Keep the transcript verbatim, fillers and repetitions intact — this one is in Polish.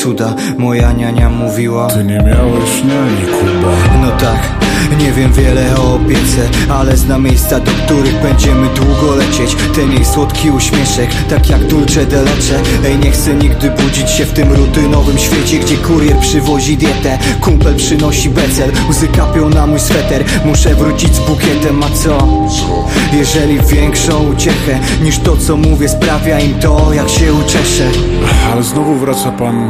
cuda. Moja niania mówiła: ty nie miałeś niani, Kuba. No tak, nie wiem wiele o opiece, ale znam miejsca, do których będziemy długo lecieć. Ten jej słodki uśmieszek, tak jak Dulce de leche. Ej, nie chcę nigdy budzić się w tym rutynowym świecie, gdzie kurier przywozi dietę, kumpel przynosi becel, łzy kapią na mój sweter. Muszę wrócić z bukietem, a co? Jeżeli większą uciechę niż to, co mówię, sprawia im to, jak się uczeszę. Ale znowu wraca pan